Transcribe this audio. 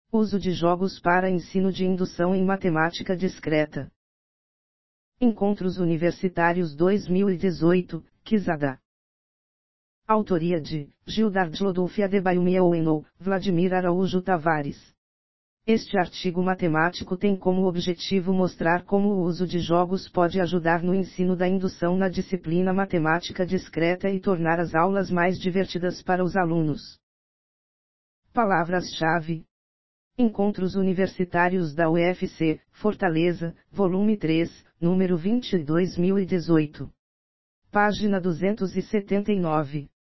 Uso de jogos para ensino de indução em matemática discreta. Encontros Universitários 2018, Quizada. Autoria de Gildard Lodolfo Adebayo e Oweno, Vladimir Araújo Tavares. Este artigo matemático tem como objetivo mostrar como o uso de jogos pode ajudar no ensino da indução na disciplina matemática discreta e tornar as aulas mais divertidas para os alunos. Palavras-chave: Encontros Universitários da UFC, Fortaleza, volume 3, número 20, 2018. Página 279.